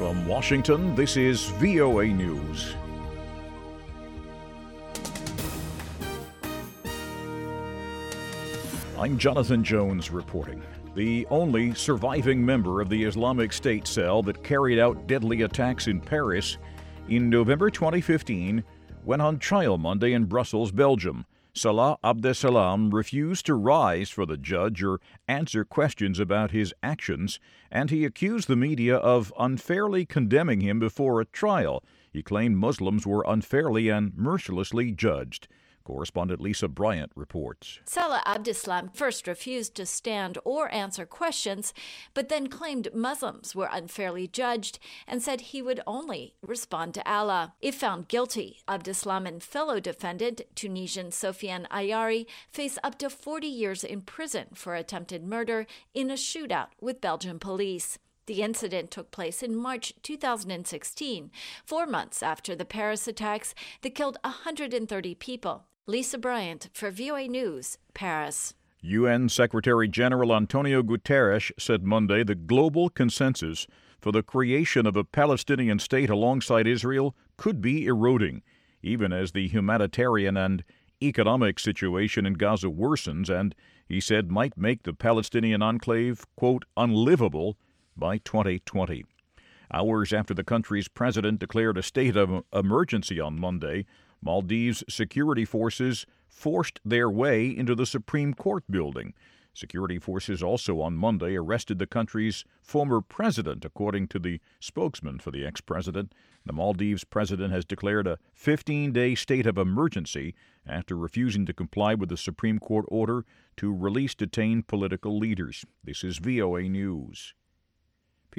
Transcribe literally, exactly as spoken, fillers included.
From Washington, this is V O A News. I'm Jonathan Jones reporting. The only surviving member of the Islamic State cell that carried out deadly attacks in Paris in November twenty fifteen went on trial Monday in Brussels, Belgium. Salah Abdeslam refused to rise for the judge or answer questions about his actions, and he accused the media of unfairly condemning him before a trial. He claimed Muslims were unfairly and mercilessly judged. Correspondent Lisa Bryant reports. Salah Abdeslam first refused to stand or answer questions, but then claimed Muslims were unfairly judged and said he would only respond to Allah. If found guilty, Abdeslam and fellow defendant Tunisian Sofiane Ayari face up to forty years in prison for attempted murder in a shootout with Belgian police. The incident took place in March two thousand sixteen, four months after the Paris attacks that killed one hundred thirty people. Lisa Bryant for V O A News, Paris. U N Secretary General Antonio Guterres said Monday the global consensus for the creation of a Palestinian state alongside Israel could be eroding, even as the humanitarian and economic situation in Gaza worsens and, he said, might make the Palestinian enclave, quote, unlivable by twenty twenty. Hours after the country's president declared a state of emergency on Monday, Maldives' security forces forced their way into the Supreme Court building. Security forces also on Monday arrested the country's former president, according to the spokesman for the ex-president. The Maldives president has declared a fifteen-day state of emergency after refusing to comply with the Supreme Court order to release detained political leaders. This is V O A News.